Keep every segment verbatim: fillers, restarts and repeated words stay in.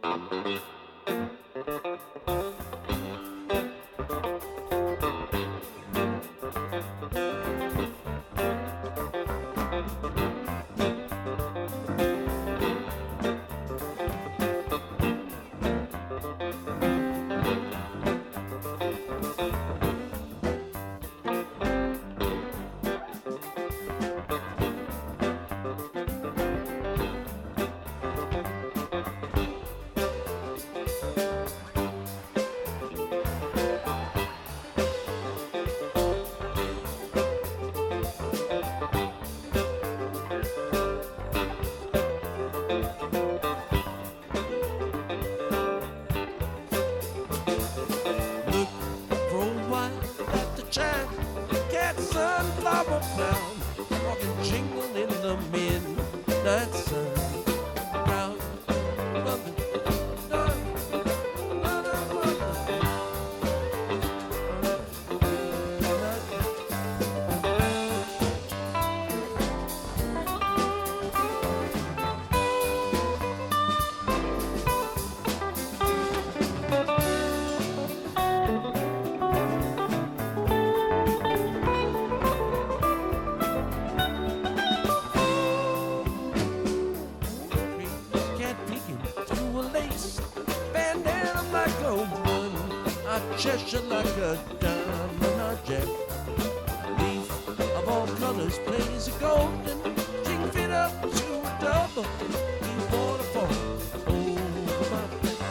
Cheshire like a diamond or jet. Leaf of all colors plays a golden string fit up to a double. You waterfall over my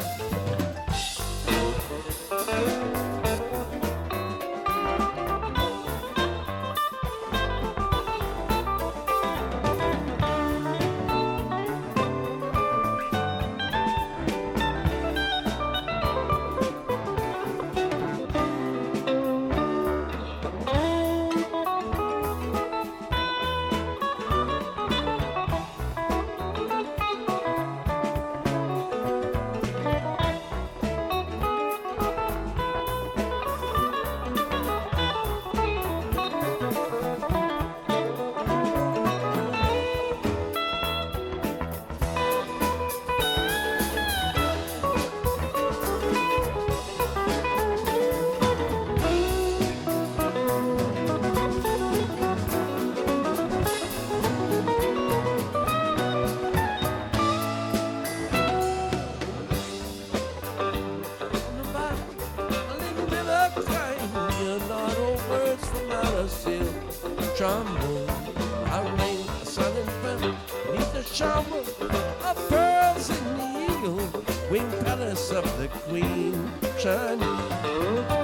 trombone. I rain a silent breath beneath the shower of pearls in the eagle winged palace of the queen shining.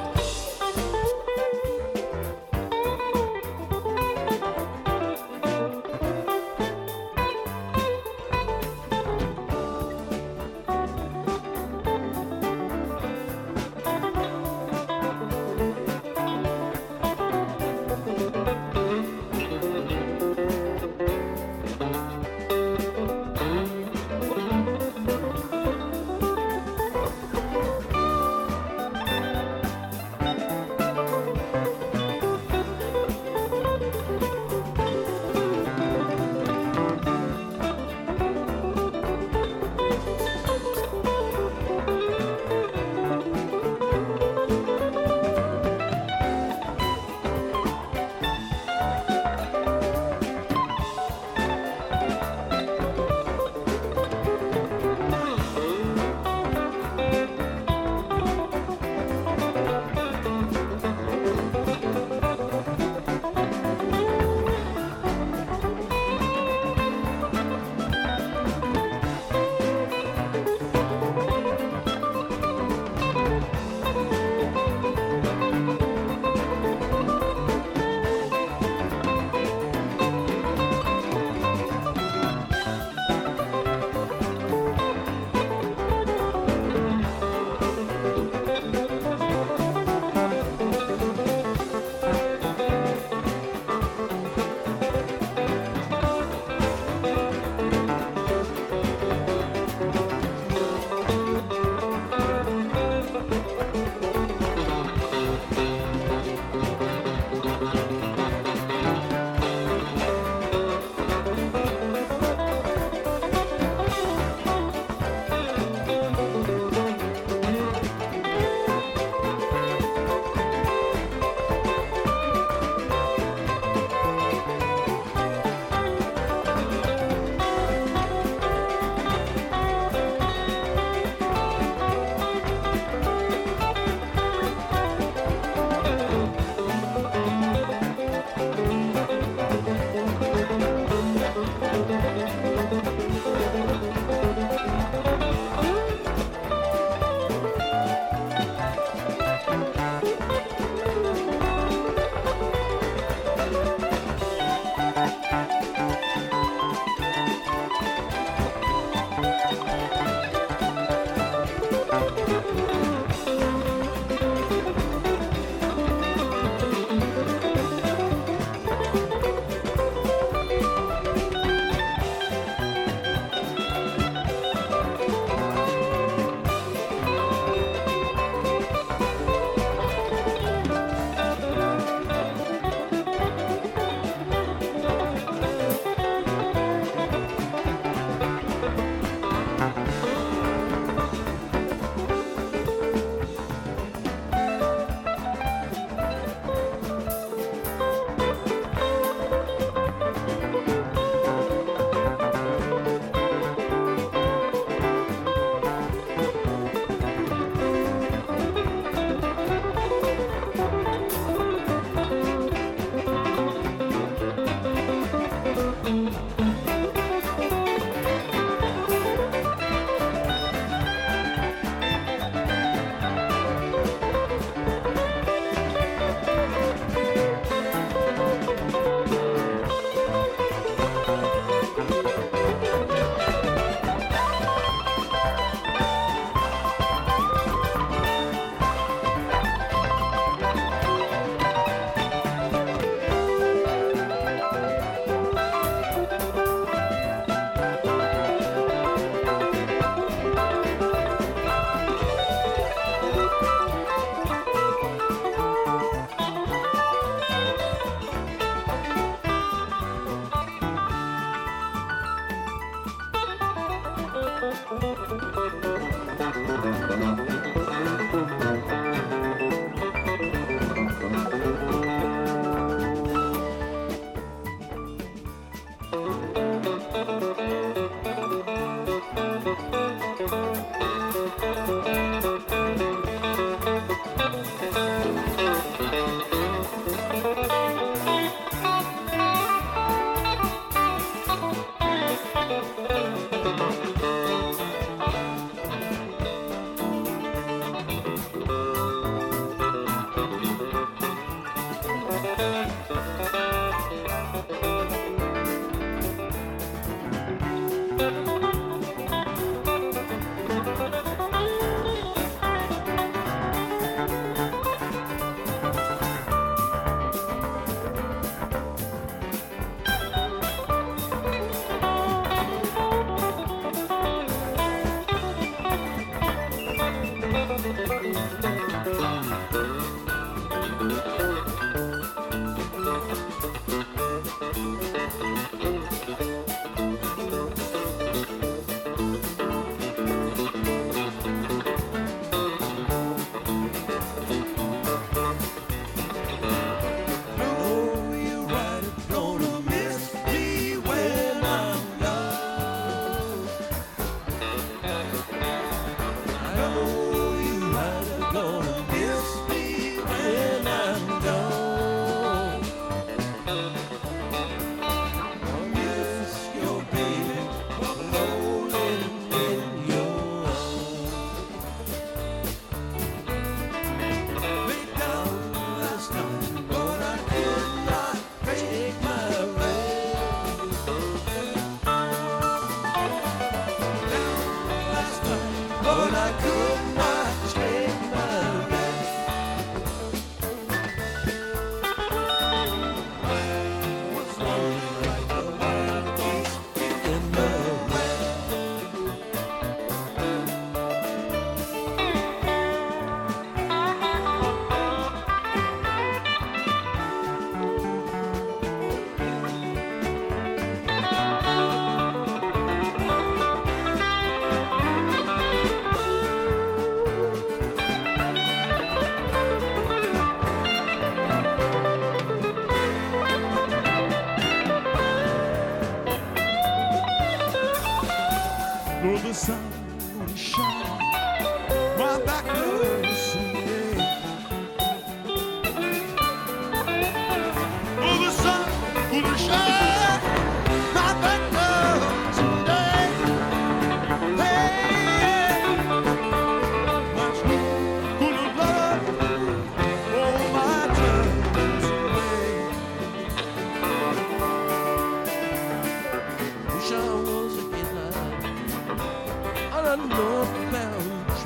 Northbound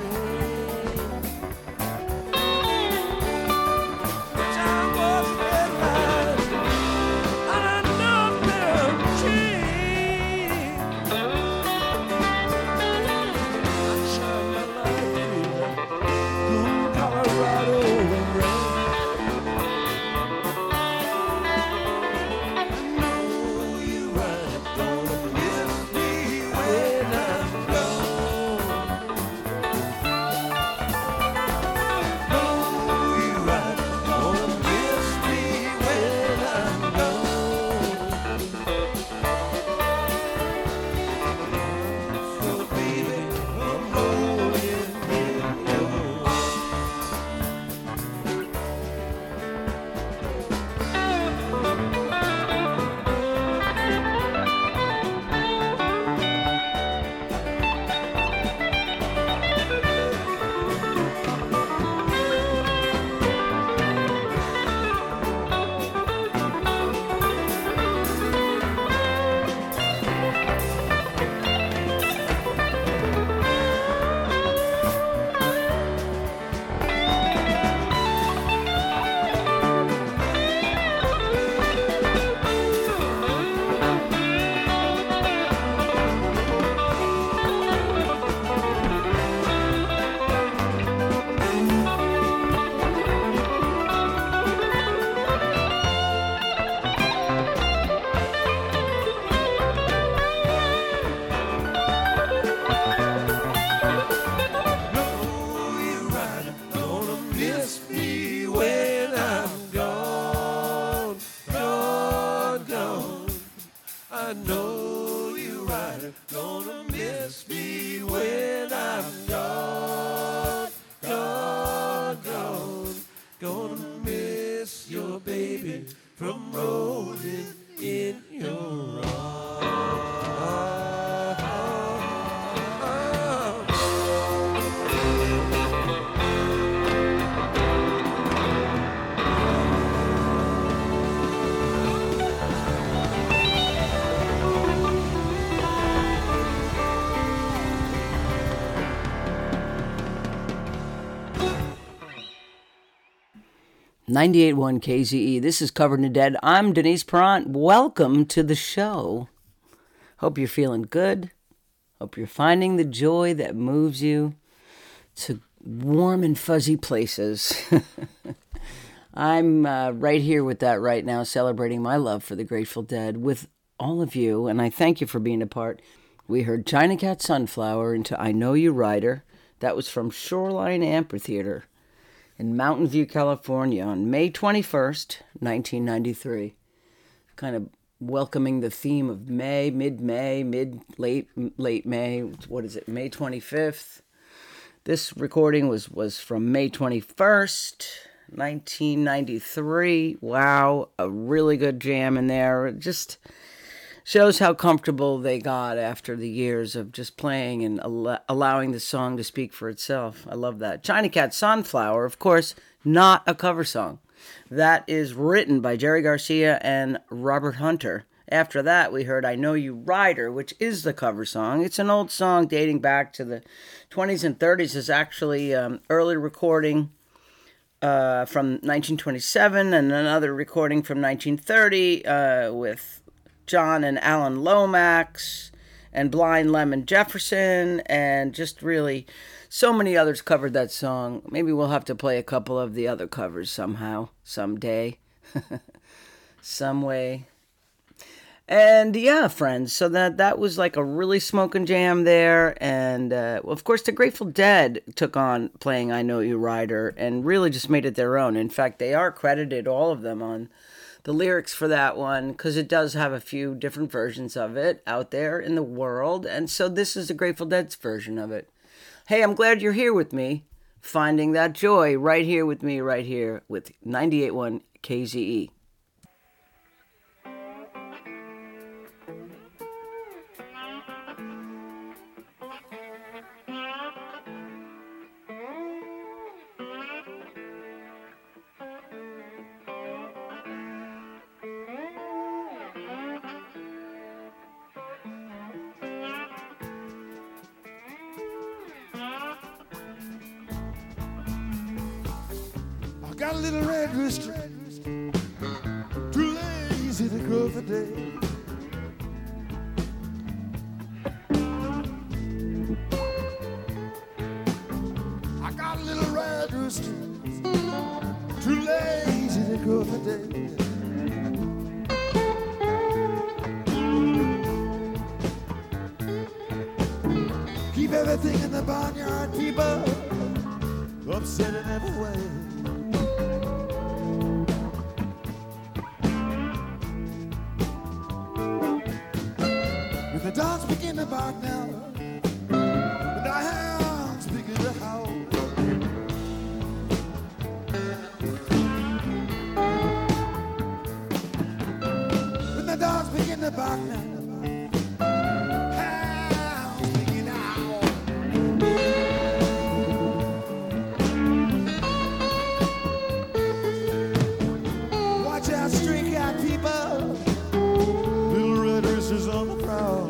ninety-eight point one K Z E. This is Covered in Dead. I'm Denise Perrant. Welcome to the show. Hope you're feeling good. Hope you're finding the joy that moves you to warm and fuzzy places. I'm uh, right here with that right now, celebrating my love for the Grateful Dead with all of you, and I thank you for being a part. We heard China Cat Sunflower into I Know You Rider. That was from Shoreline Amphitheater in Mountain View, California on May twenty-first, nineteen ninety-three. Kind of welcoming the theme of May, mid-May, mid-late late May. What is it, May twenty-fifth? This recording was, was from May twenty-first, nineteen ninety-three. Wow, a really good jam in there. It just shows how comfortable they got after the years of just playing and al- allowing the song to speak for itself. I love that. China Cat Sunflower, of course, not a cover song. That is written by Jerry Garcia and Robert Hunter. After that, we heard I Know You Rider, which is the cover song. It's an old song dating back to the twenties and thirties. It's actually um, early recording uh, from nineteen twenty-seven and another recording from nineteen thirty uh, with John and Alan Lomax and Blind Lemon Jefferson, and just really so many others covered that song. Maybe we'll have to play a couple of the other covers somehow, someday, some way. And yeah, friends, so that that was like a really smoking jam there. And uh, well, of course, the Grateful Dead took on playing I Know You Rider and really just made it their own. In fact, they are credited, all of them, on the lyrics for that one, because it does have a few different versions of it out there in the world. And so this is the Grateful Dead's version of it. Hey, I'm glad you're here with me, finding that joy right here with me, right here with ninety-eight point one K Z E. got a little red rooster, too lazy to crow for day. I got a little red rooster, too lazy to crow for day. Keep everything in the barnyard, people, upset in every way. When the dogs begin to bark now, and the hounds begin to howl, when the dogs begin to bark now, on the prowl.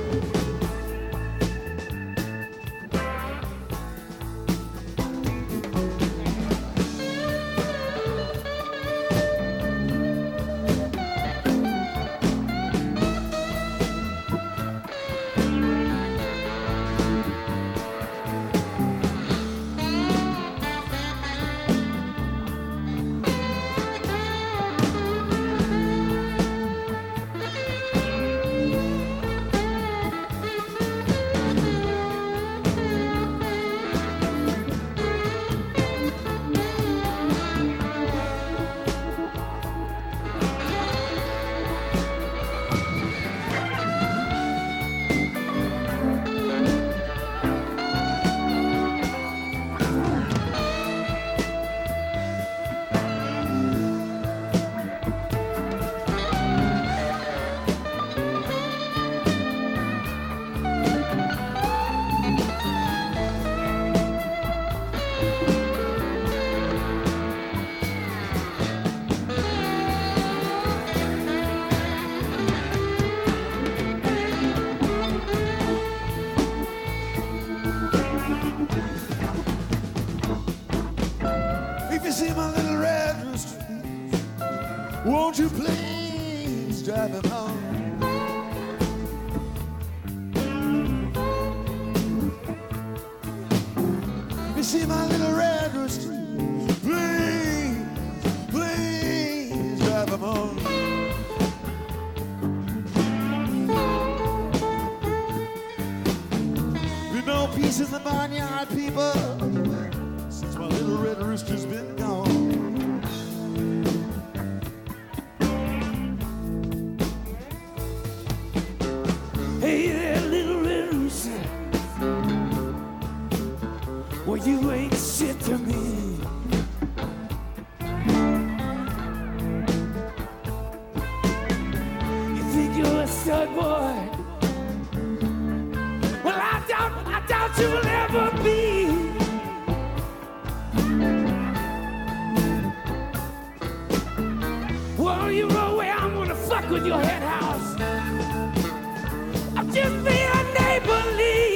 See my little red rooster, won't you please drive him home? You see my little red rooster, please, please drive him home. There's no peace in the barnyard, people, since my little red rooster's been gone. Hey there, little red rooster, well, you ain't shit to me. You think you're a stud boy? Well, I doubt, I doubt you will ever be. Well, you know where I'm gonna fuck with your head house. I'm just being neighborly.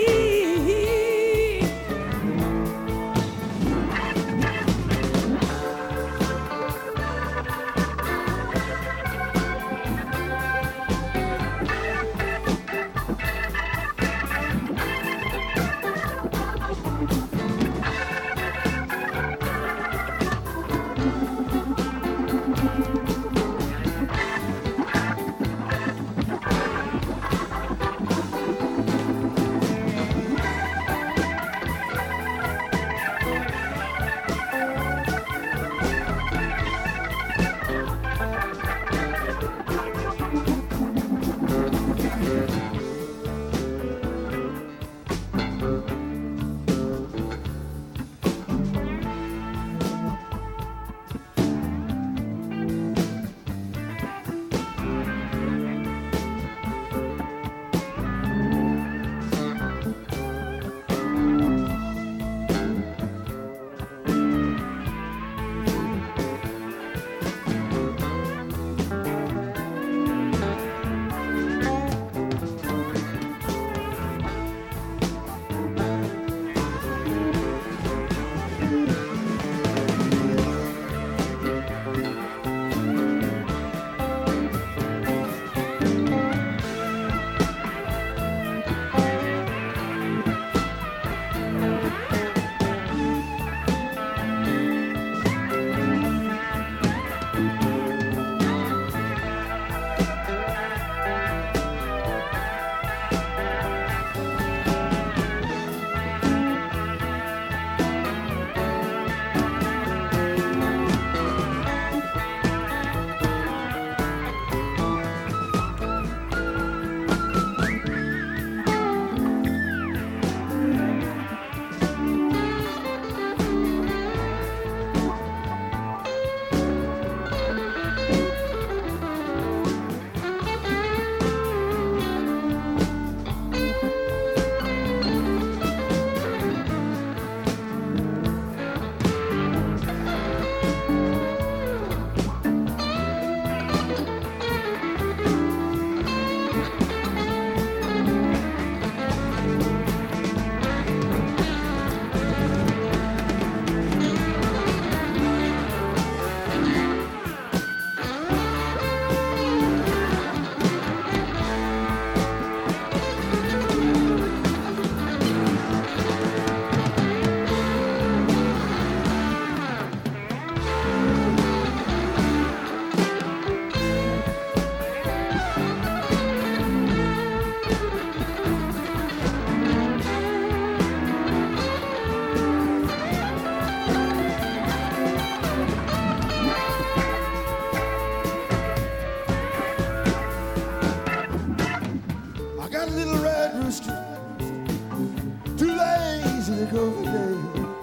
they go for day.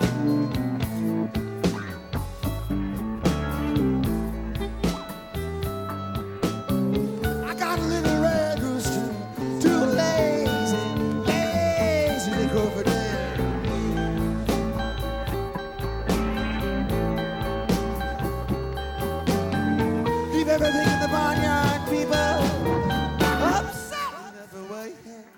I got a little red rooster, too lazy, lazy to go for day. Leave everything in the barnyard, people. Upset in every way.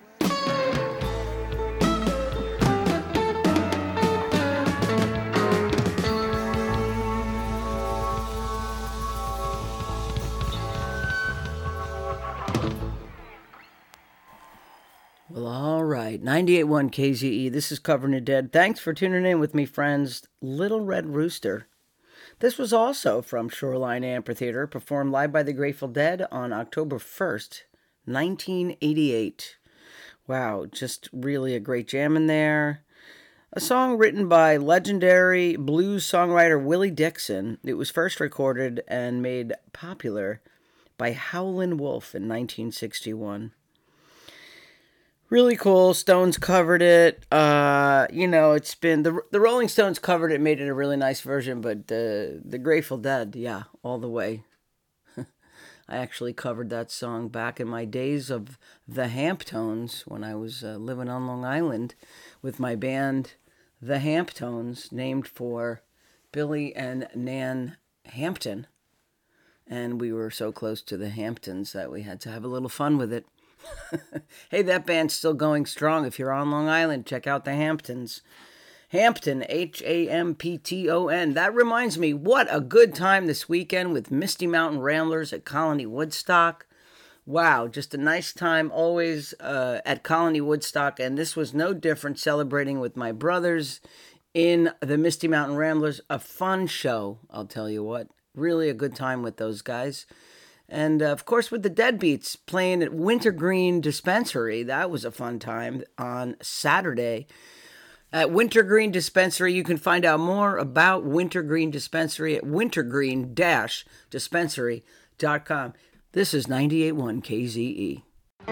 Well, all right. ninety-eight point one K Z E. This is Covering the Dead. Thanks for tuning in with me, friends. Little Red Rooster. This was also from Shoreline Amphitheater, performed live by the Grateful Dead on October first, nineteen eighty-eight. Wow, just really a great jam in there. A song written by legendary blues songwriter Willie Dixon. It was first recorded and made popular by Howlin' Wolf in nineteen sixty-one. Really cool. Stones covered it. Uh, you know, it's been the the Rolling Stones covered it, made it a really nice version, but the the Grateful Dead, yeah, all the way. I actually covered that song back in my days of the Hamptones when I was uh, living on Long Island with my band, the Hamptones, named for Billy and Nan Hampton, and we were so close to the Hamptons that we had to have a little fun with it. Hey, that band's still going strong. If you're on Long Island, check out the Hamptons. Hampton, H A M P T O N. That reminds me, what a good time this weekend with Misty Mountain Ramblers at Colony Woodstock. Wow, just a nice time always uh, at Colony Woodstock, and this was no different, celebrating with my brothers in the Misty Mountain Ramblers. A fun show, I'll tell you what. Really a good time with those guys. And, uh, of course, with the Deadbeats playing at Wintergreen Dispensary. That was a fun time on Saturday. At Wintergreen Dispensary, you can find out more about Wintergreen Dispensary at wintergreen dash dispensary dot com. This is ninety-eight point one K Z E.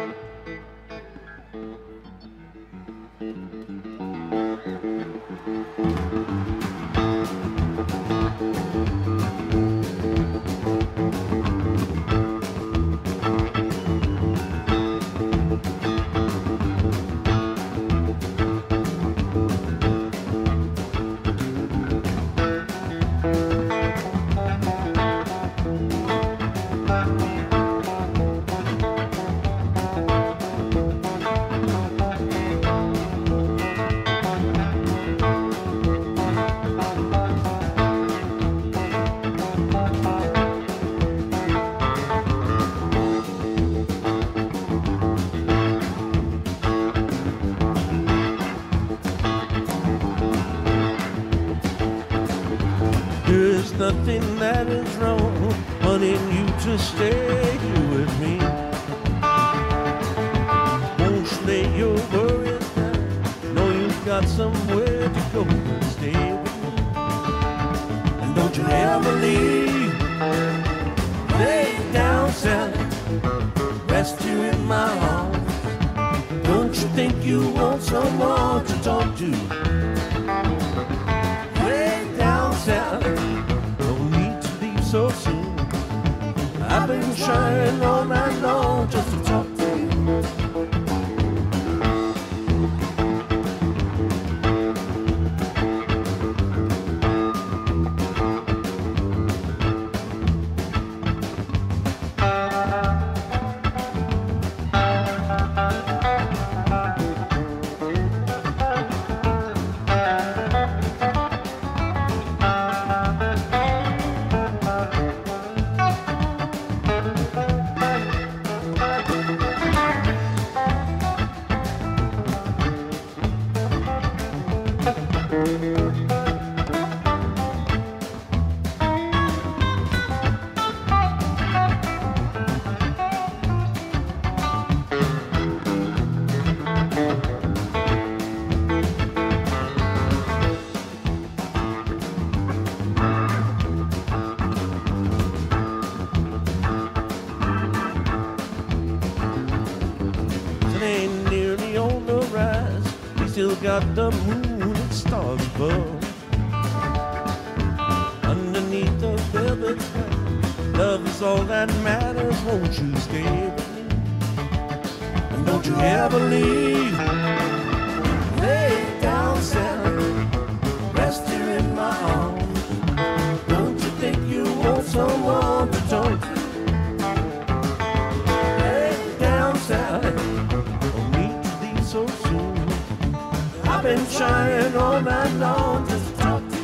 There's nothing that is wrong, wanting you to stay here with me. Won't lay your worries down, know you've got somewhere to go and stay with me. And don't you ever leave, lay down, Sally, rest here in my arms. Don't you think you want someone to talk to? Lay down, Sally, no need to leave so soon. I've been trying all night long just to talk to you. got the moon and stars above. Underneath the velvet sky, love is all that matters. Won't you stay with me? And don't you ever leave. Lay down, Sally, rest here in my arms. Don't you think you want someone to talk to? Lay down, Sally, I'll meet thee so soon. I've been trying all night long just to talk to you.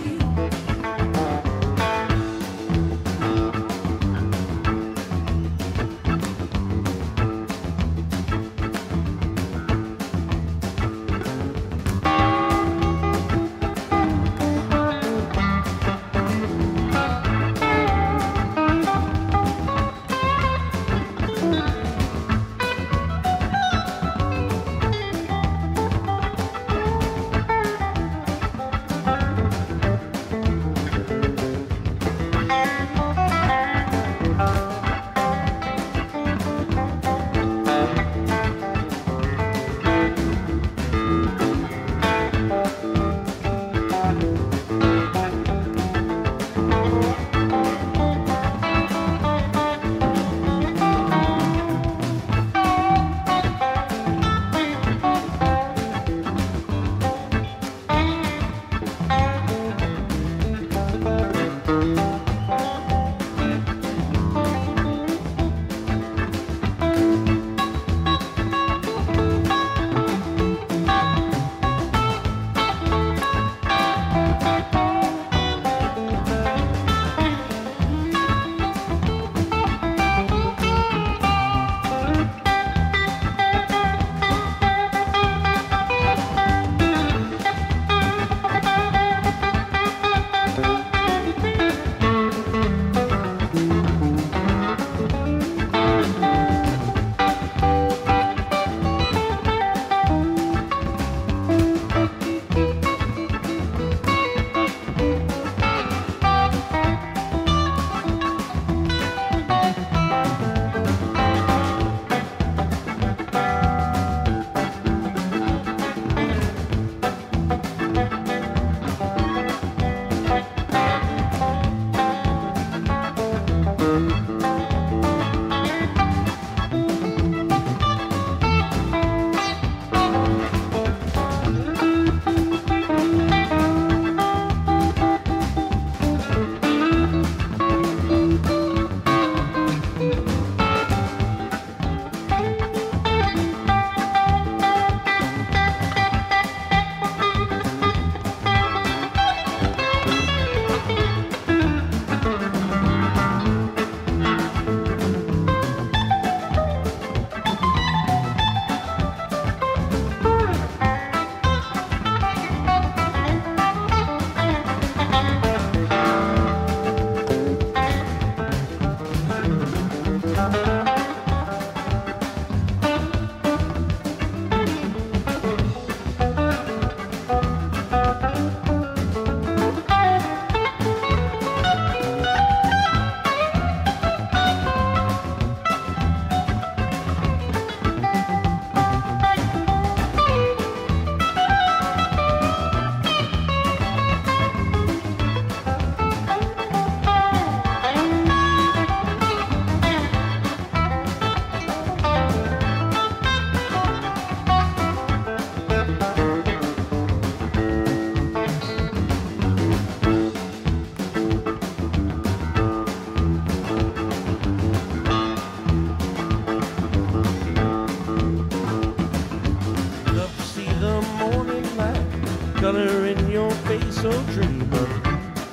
color in your face, so dream of me.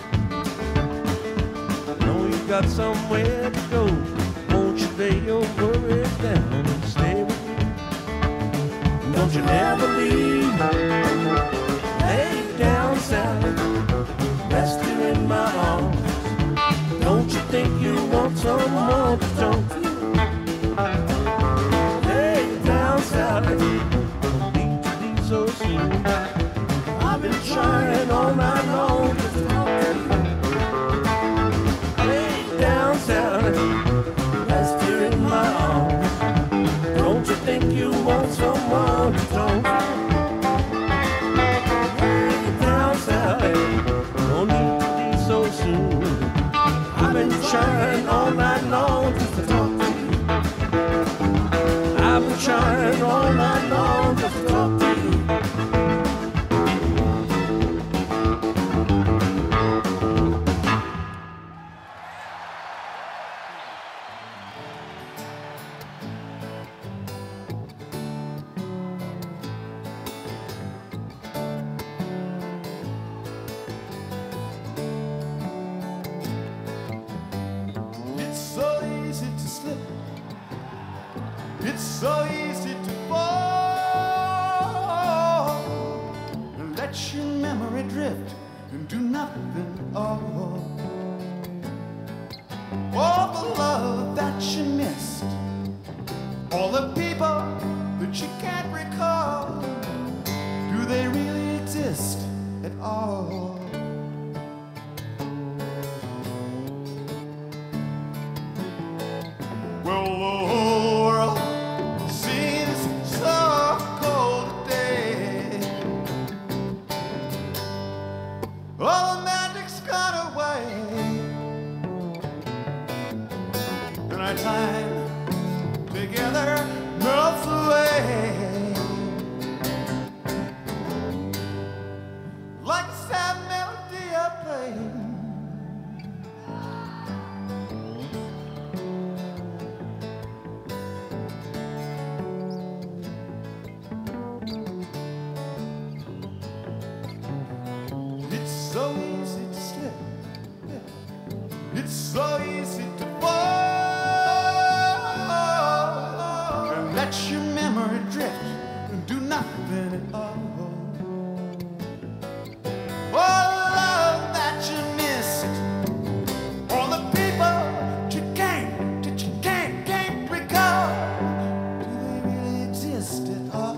Know you got somewhere to go. Won't you lay your worries down and stay with me? Don't you never leave. Lay down, Sally, rest here in my arms. Don't you think you want someone to talk to? Lay down, Sally, don't need to leave so soon. I've been trying all night long just to talk to you. Lay down, Sally, rest here in my arms. Don't you think you want someone to talk to? so easy to fall and let your memory drift and do nothing at all. All the love that you missed, all the people that you can't recall, do they really exist at all? Well, the whole world seems so cold today. All the magic's gone away, and our time together melts away like a sad melody I play. It's so easy to slip, it's so easy to fall and let your memory drift and do nothing at all. All the love that you missed, all the people that you can't, that you can't, can't recall, do they really exist at all?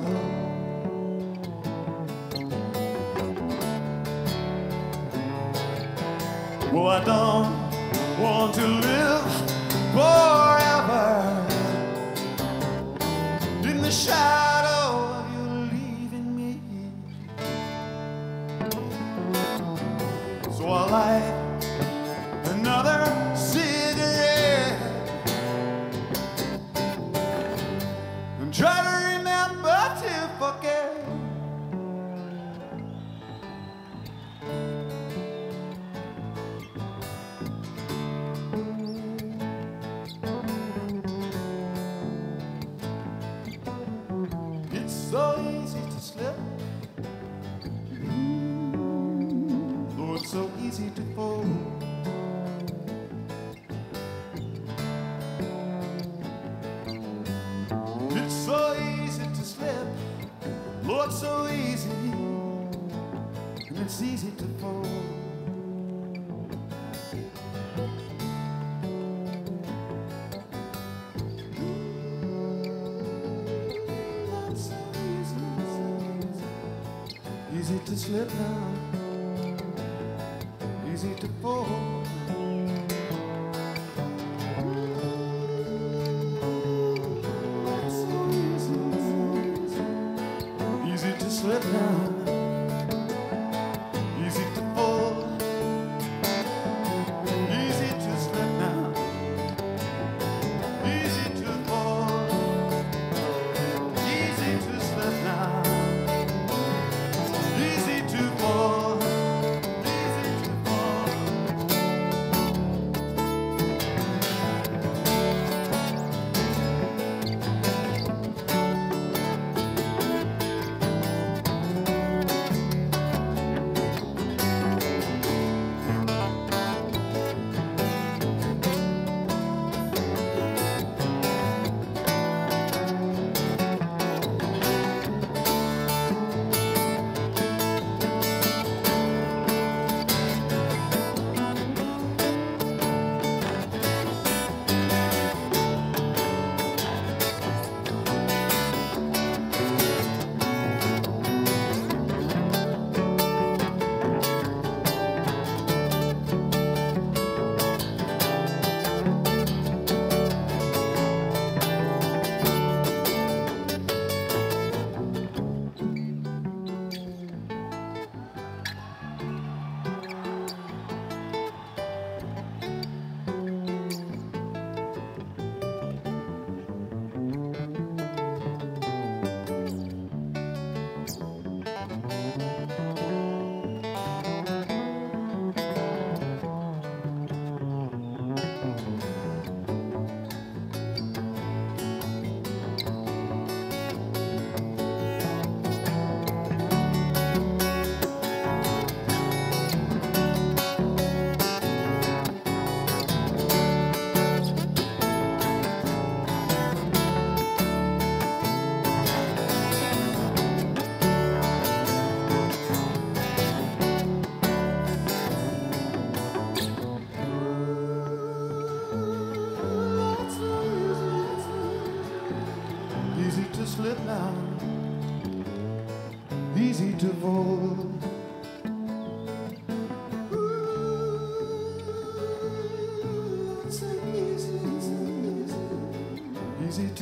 Well, I don't want to live forever in the shadow of you leaving me. So I light another cigarette and try to remember to forget. It's so easy to slip, though it's so easy to fall. It's so easy to slip, Lord, so easy, and it's easy to fall. That's so easy, so easy. Easy to slip now, easy to fall. That's so easy, so easy. Easy to slip now, easy to fall. Easy to slip now, easy to fall. Easy to slip now, easy to fall. Easy to fall.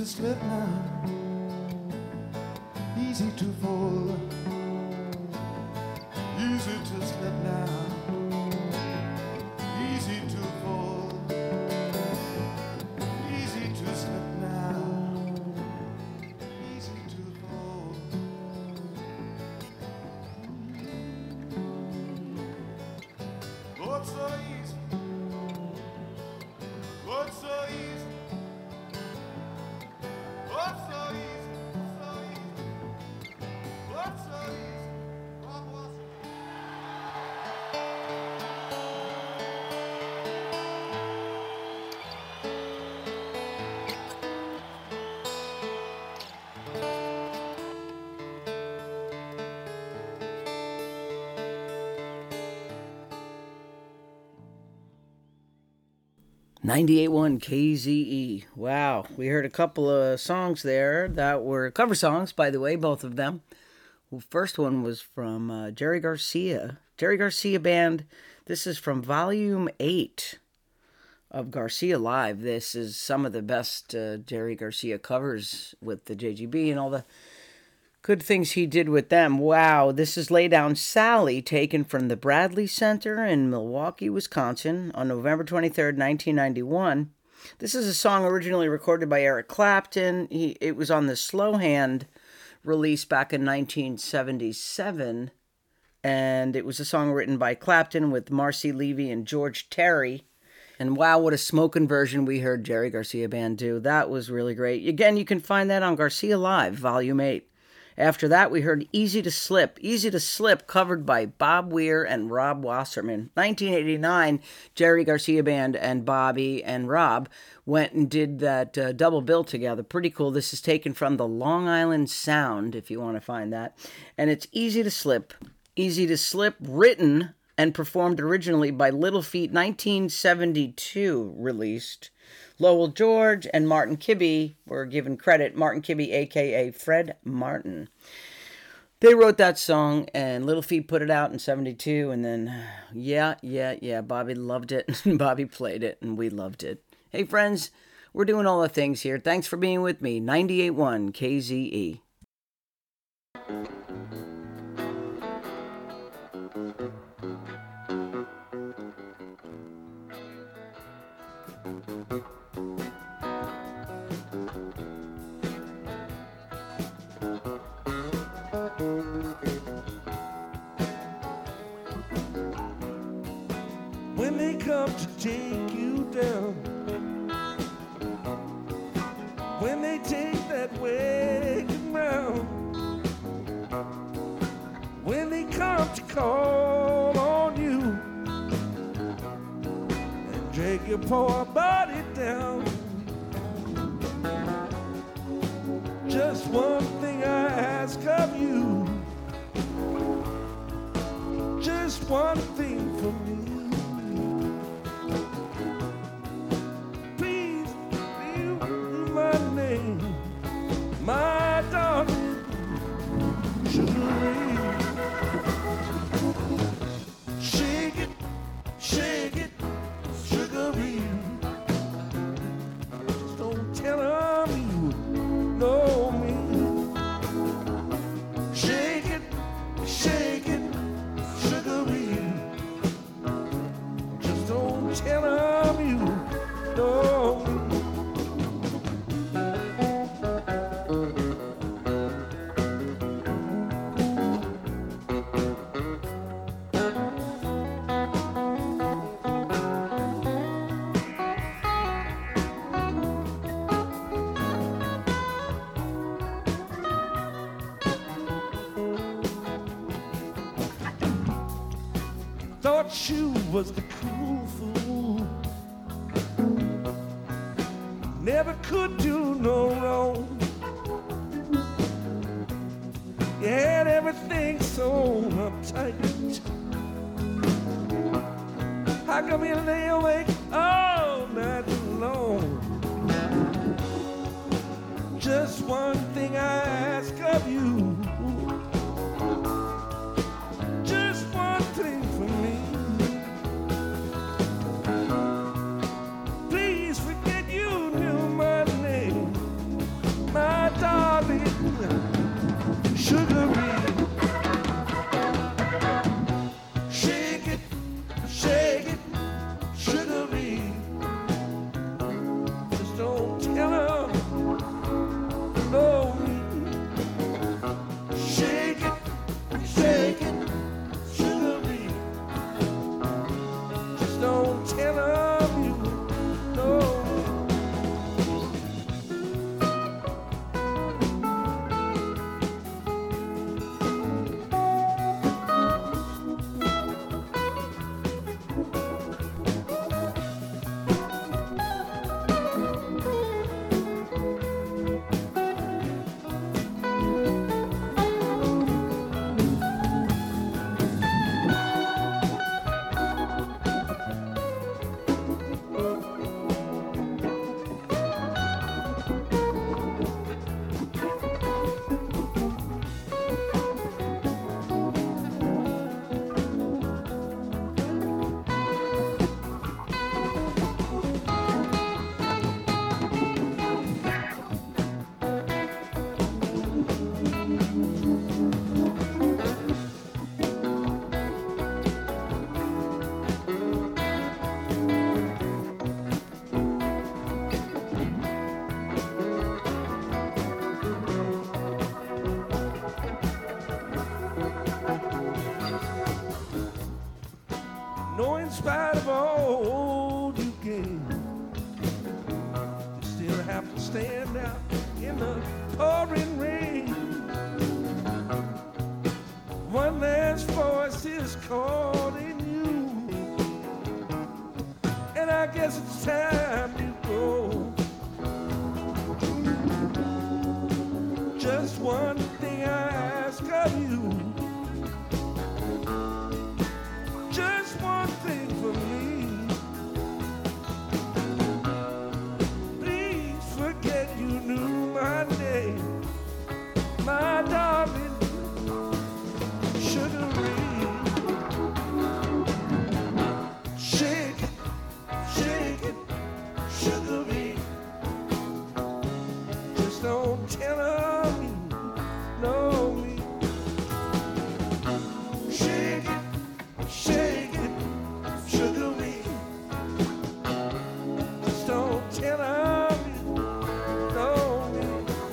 to slip now, easy to fall, easy to slip now, easy to fall, easy to slip now, easy to fall. Oh, it's so easy. Oh, it's so easy. Oh, it's so easy. So easy. Oh, it's so easy. Oh, what's ninety-eight point one K Z E. Wow, we heard a couple of songs there that were cover songs, by the way, both of them. Well, first one was from uh, Jerry Garcia. Jerry Garcia Band. This is from Volume eight of Garcia Live. This is some of the best uh, Jerry Garcia covers with the J G B and all the good things he did with them. Wow, this is Lay Down Sally, taken from the Bradley Center in Milwaukee, Wisconsin, on November twenty-third, nineteen ninety-one. This is a song originally recorded by Eric Clapton. He, it was on the Slow Hand release back in nineteen seventy-seven, and it was a song written by Clapton with Marcy Levy and George Terry. And wow, what a smoking version we heard Jerry Garcia Band do. That was really great. Again, you can find that on Garcia Live, Volume eight. After that, we heard Easy to Slip. Easy to Slip, covered by Bob Weir and Rob Wasserman. nineteen eighty-nine, Jerry Garcia Band and Bobby and Rob went and did that uh, double bill together. Pretty cool. This is taken from the Long Island Sound, if you want to find that. And it's Easy to Slip. Easy to Slip, written and performed originally by Little Feat, nineteen seventy-two released. Lowell George and Martin Kibbe were given credit. Martin Kibbe, a k a. Fred Martin. They wrote that song, and Little Feat put it out in seventy-two, and then, yeah, yeah, yeah, Bobby loved it, and Bobby played it, and we loved it. Hey, friends, we're doing all the things here. Thanks for being with me. ninety-eight point one K Z E. When they come to take you down, when they take that wagon round, when they come to call on you and drag your poor body down, just one thing I ask of you, just one thing from me. My darling, sugar, shake it, shake it, sugary. Just don't tell them you know me. Shake it, shake it, sugary. Just don't tell them you know me. Thought you was the cool fool, never could do no wrong. You had everything so uptight. How come you lay awake all night long? Just one thing I ask of you, just one thing from me. Please forget you knew my name. in spite of all you gain, you still have to stand out in the pouring rain. One last voice is calling you, and I guess it's time you go. Just one thing I ask of you, just one thing for me. Please forget you knew my name, my darling, sugary. Shake it, shake it, sugary. Just don't tell her you know me. Shake it, shake it, sugary. Just don't tell her you know me.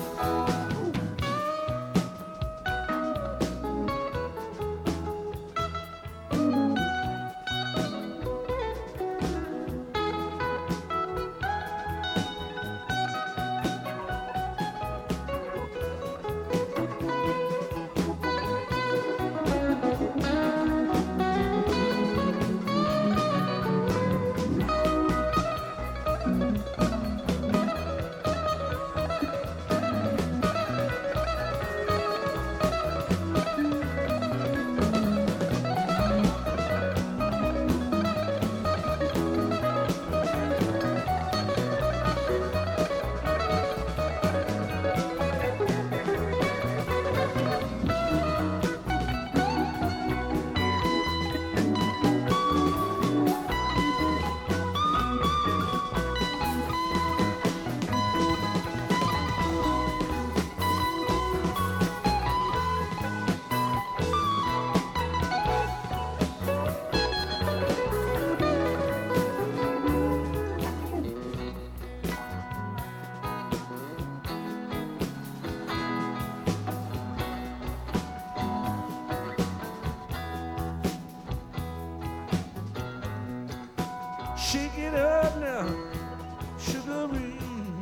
Shake it up now, sugary.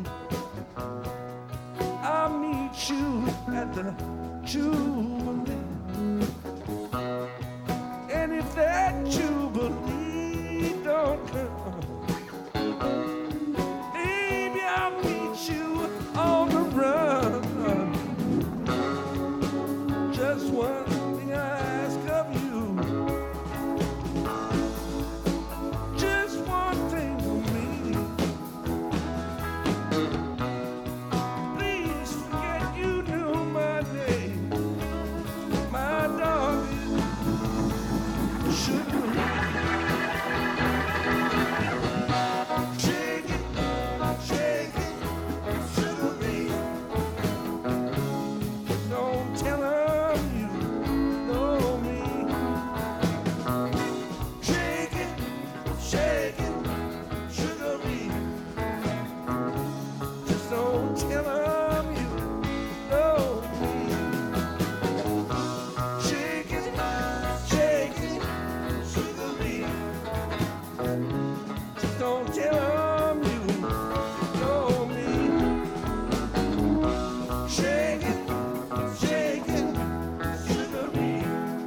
I'll meet you at the Jubilee. And if that Jubilee don't come, maybe I'll meet you on the run. Just one thing I ask of you, just one thing for me. Please forget you knew my name, my darling, sugar. Shake it, shake it, sugary. Don't tell her you know me. Shake it, shake it, sugary. Just don't tell her you know me. Shake it, shake it, sugary. Just don't tell her you know me. Shake it, shake it, sugary.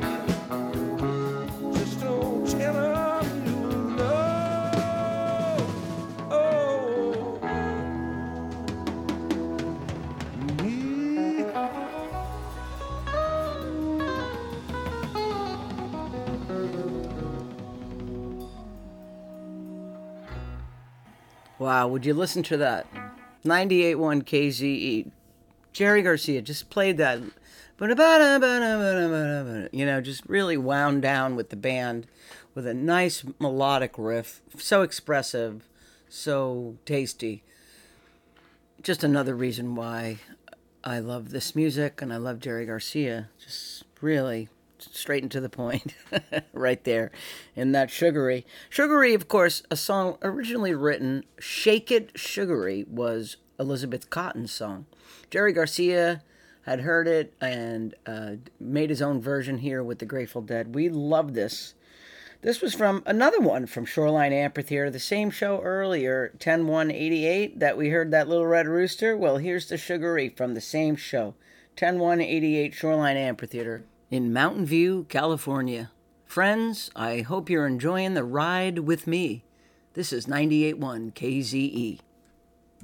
Just don't tell her you know. Oh, me. Wow, would you listen to that? ninety-eight point one K Z E. Jerry Garcia just played that. You know, just really wound down with the band with a nice melodic riff. So expressive, so tasty. Just another reason why I love this music and I love Jerry Garcia. Just really straight and to the point right there in that Sugary. Sugary, of course, a song originally written, Shake It Sugary, was Elizabeth Cotton's song. Jerry Garcia had heard it and uh, made his own version here with the Grateful Dead. We love this. This was from another one from Shoreline Amphitheater, the same show earlier, ten one eighty-eight, that we heard that Little Red Rooster. Well, here's the Sugaree from the same show, ten one eighty-eight Shoreline Amphitheater in Mountain View, California. Friends, I hope you're enjoying the ride with me. This is ninety-eight point one K Z E.